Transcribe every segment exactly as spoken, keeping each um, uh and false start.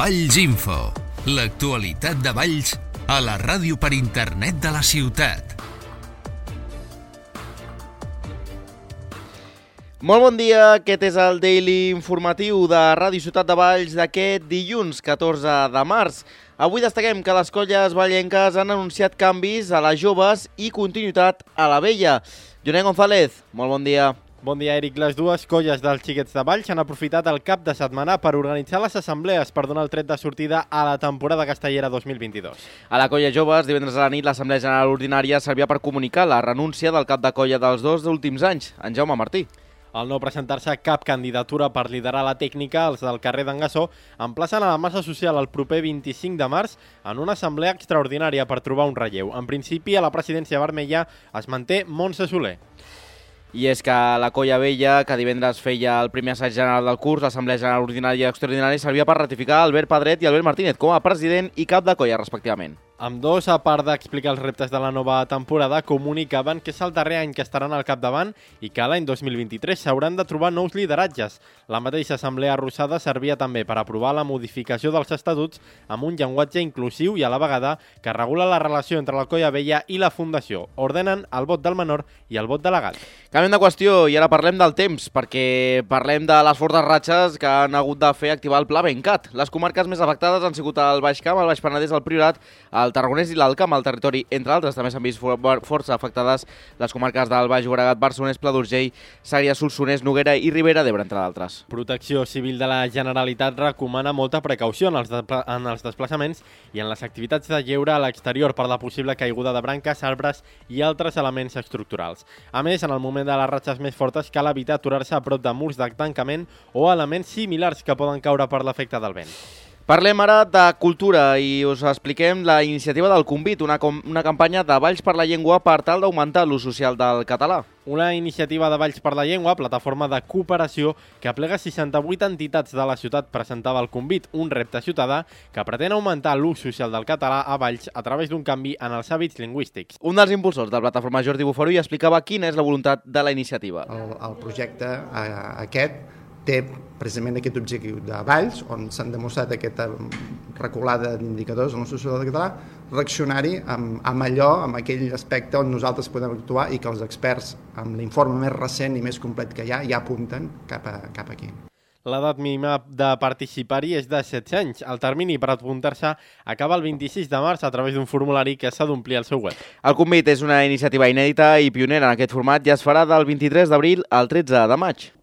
Valls Info, l'actualitat de Valls a la ràdio per internet de la ciutat. Molt bon dia, aquest és el Daily Informatiu de Ràdio Ciutat de Valls d'aquest dilluns catorze de març. Avui destaquem que les colles vallenques han anunciat canvis a les joves i continuïtat a la vella. Joné González, molt bon dia. Bon dia, Eric. Les dues colles dels Xiquets de Valls han aprofitat el cap de setmana per organitzar les assemblees per donar el tret de sortida a la temporada castellera dos mil vint-i-dos. A la colla joves, divendres a la nit, l'Assemblea General Ordinària servia per comunicar la renúncia del cap de colla dels dos últims anys, en Jaume Martí. Al no presentar-se cap candidatura per liderar la tècnica, els del carrer d'en Gassó emplacen a la massa social el proper vint-i-cinc de març en una assemblea extraordinària per trobar un relleu. En principi, a la presidència vermella es manté Montse Soler. I és que la colla vella, que divendres feia el primer assaig general del curs, l'Assemblea General Ordinària i Extraordinària, servia per ratificar Albert Pedret i Albert Martínez com a president i cap de colla, respectivament. Ambdós, a part d'explicar els reptes de la nova temporada, comunicaven que és el darrer any que estaran al capdavant i que l'any dos mil vint-i-tres s'hauran de trobar nous lideratges. La mateixa assemblea arrossada servia també per aprovar la modificació dels estatuts amb un llenguatge inclusiu i a la vegada que regula la relació entre la colla vella i la fundació. Ordenen el vot del menor i el vot delegat. Canviem de qüestió i ara parlem del temps, perquè parlem de les fortes ratxes que han hagut de fer activar el Pla Bencat. Les comarques més afectades han sigut el Baix Camp, el Baix Penedès, el Priorat, el Tarragonès i l'Alt Camp. Al territori, entre altres, també s'han vist força afectades les comarques del Baix Llobregat, Barcelonès, Pla d'Urgell, Sària, Solsonès, Noguera i Ribera d'Ebre, entre d'altres. Protecció Civil de la Generalitat recomana molta precaució en els, en els desplaçaments i en les activitats de lleure a l'exterior per la possible caiguda de branques, arbres i altres elements estructurals. A més, en el moment de les ratxes més fortes cal evitar aturar-se a prop de murs de tancament o elements similars que poden caure per l'efecte del vent. Parlem ara de cultura i us expliquem la iniciativa del Convit, una, una campanya de Valls per la Llengua per tal d'augmentar l'ús social del català. Una iniciativa de Valls per la Llengua, plataforma de cooperació que aplega seixanta-vuit entitats de la ciutat, presentava el Convit, un repte ciutadà que pretén augmentar l'ús social del català a Valls a través d'un canvi en els hàbits lingüístics. Un dels impulsors de la plataforma, Jordi Bufarú, i explicava quina és la voluntat de la iniciativa. El, el projecte eh, aquest té precisament aquest objectiu de Valls, on s'han demostrat aquesta reculada d'indicadors en l'ús social del català, reaccionar-hi amb, amb allò, amb aquell aspecte on nosaltres podem actuar i que els experts, amb l'informe més recent i més complet que hi ha, ja apunten cap, a, cap aquí. L'edat mínima de participar-hi és de setze anys. El termini per apuntar-se acaba el vint-i-sis de març a través d'un formulari que s'ha d'omplir al seu web. El Convit és una iniciativa inèdita i pionera en aquest format i es farà del vint-i-tres d'abril al tretze de maig.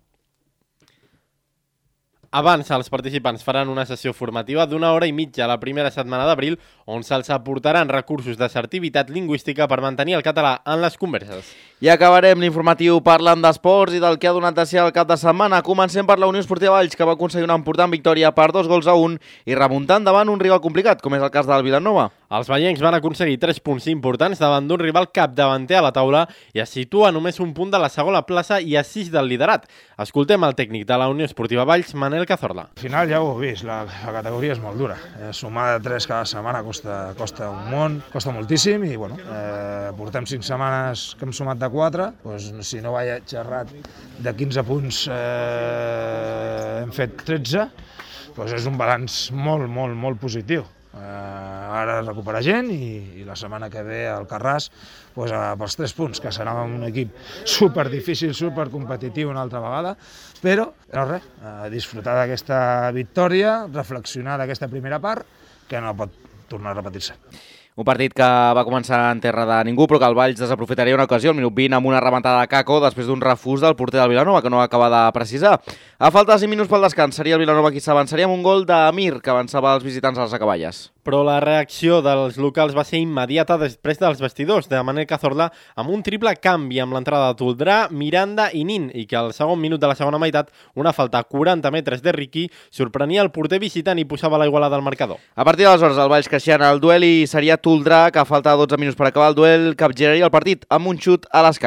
Abans, els participants faran una sessió formativa d'una hora i mitja la primera setmana d'abril, on se'ls aportaran recursos d'assertivitat lingüística per mantenir el català en les converses. I acabarem l'informatiu parlant d'esports i del que ha donat de ser el cap de setmana. Comencem per la Unió Esportiva Valls, que va aconseguir una important victòria per dos gols a un i remuntant davant un rival complicat, com és el cas del Vilanova. Els vallencs van aconseguir tres punts importants davant d'un rival capdavanter a la taula i es situa només un punt de la segona plaça i a sis del liderat. Escoltem el tècnic de la Unió Esportiva Valls, Manel Cazorla. Al final ja ho heu vist, la, la categoria és molt dura. Eh, sumar de tres cada setmana costa, costa un món, costa moltíssim i bueno, eh, portem cinc setmanes que hem sumat de quatre, doncs, si no vaig xerrat de quinze punts eh, hem fet tretze, doncs és un balanç molt, molt, molt positiu. Uh, ara recuperar gent i, i la setmana que ve al Carràs pues, uh, pels tres punts, que serà un equip super difícil, super competitiu una altra vegada, però no res, uh, disfrutar d'aquesta victòria, reflexionar d'aquesta primera part que no pot tornar a repetir-se. Un partit que va començar en terra de ningú, però que el Valls desaprofitaria una ocasió al minut vint amb una rematada de Caco després d'un refús del porter del Vilanova, que no acaba de precisar. A falta de cinc minuts pel descans, seria el Vilanova qui s'avançaria amb un gol d'Amir, que avançava els visitants a les acaballes. Però la reacció dels locals va ser immediata després dels vestidors, de Manel Cazorla, amb un triple canvi amb l'entrada de Toldrà, Miranda i Nin, i que al segon minut de la segona meitat, una falta a quaranta metres de Riqui, sorprenia el porter visitant i posava la igualada al marcador. A partir d'aleshores, el Valls creixia en el duel i seria Toldrà, que a falta de dotze minuts per acabar el duel, capgiraria el partit amb un xut a l'escaire.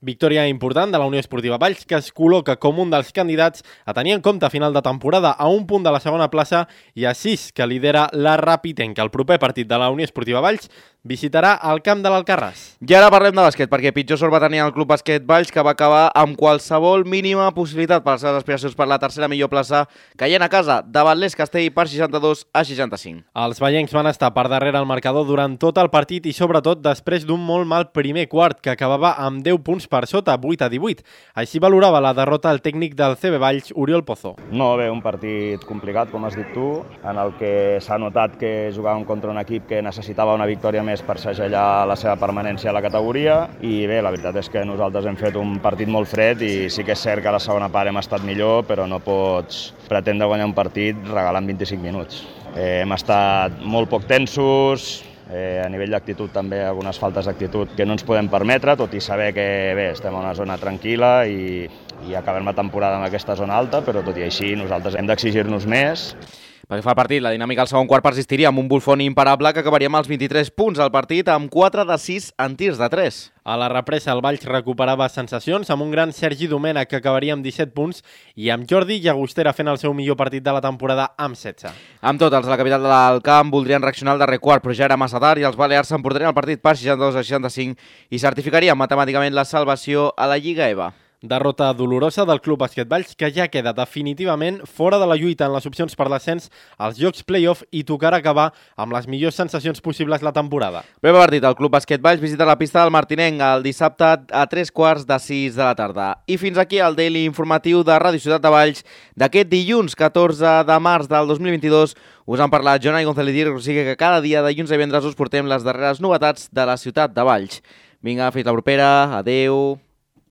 Victòria important de la Unió Esportiva Valls, que es col·loca com un dels candidats a tenir en compte a final de temporada, a un punt de la segona plaça i a sis que lidera la Rapitenca. El proper partit de la Unió Esportiva Valls visitarà el camp de l'Alcarràs. I ara parlem de bàsquet, perquè pitjor sort va tenir el Club Bàsquet Valls, que va acabar amb qualsevol mínima possibilitat per les seves aspiracions per la tercera millor plaça, caient a casa davant l'Es Castell per seixanta-dos a seixanta-cinc. Els vallencs van estar per darrere el marcador durant tot el partit i sobretot després d'un molt mal primer quart, que acabava amb deu punts per sota, vuit a divuit. Així valorava la derrota el tècnic del C B Valls, Oriol Pozo. No, bé, un partit complicat, com has dit tu, en el que s'ha notat que jugàvem contra un equip que necessitava una victòria més per segellar la seva permanència a la categoria, i bé, la veritat és que nosaltres hem fet un partit molt fred i sí que és cert que a la segona part hem estat millor, però no pots pretendre guanyar un partit regalant vint-i-cinc minuts. Eh, hem estat molt poc tensos, Eh, a nivell d'actitud també algunes faltes d'actitud que no ens podem permetre, tot i saber que bé, estem en una zona tranquil·la i, i acabem la temporada en aquesta zona alta, però tot i així nosaltres hem d'exigir-nos més. Pel que fa al partit, la dinàmica al segon quart persistiria amb un Buffon imparable que acabaria amb els vint-i-tres punts al partit, amb quatre de sis en tirs de tres. A la represa, el Valls recuperava sensacions amb un gran Sergi Domènech que acabaria amb disset punts i amb Jordi Llagostera fent el seu millor partit de la temporada amb setze. Amb tot, els de la capital del camp voldrien reaccionar al darrer quart, però ja era massa tard i els balears s'emportarien el partit per seixanta-dos a seixanta-cinc i certificarien matemàticament la salvació a la Lliga E V A. Derrota dolorosa del Club Bàsquet Valls, que ja queda definitivament fora de la lluita en les opcions per l'ascens als Jocs Playoff i tocarà acabar amb les millors sensacions possibles la temporada. Primer partit, el Club Bàsquet Valls visita la pista del Martinenc el dissabte a tres quarts de sis de la tarda. I fins aquí el daily informatiu de Ràdio Ciutat de Valls d'aquest dilluns catorze de març del dos mil vint-i-dos. Us han parlat Jonai González i o sigui que cada dia de dilluns a divendres us portem les darreres novetats de la ciutat de Valls. Vinga, fins la propera. Adeu.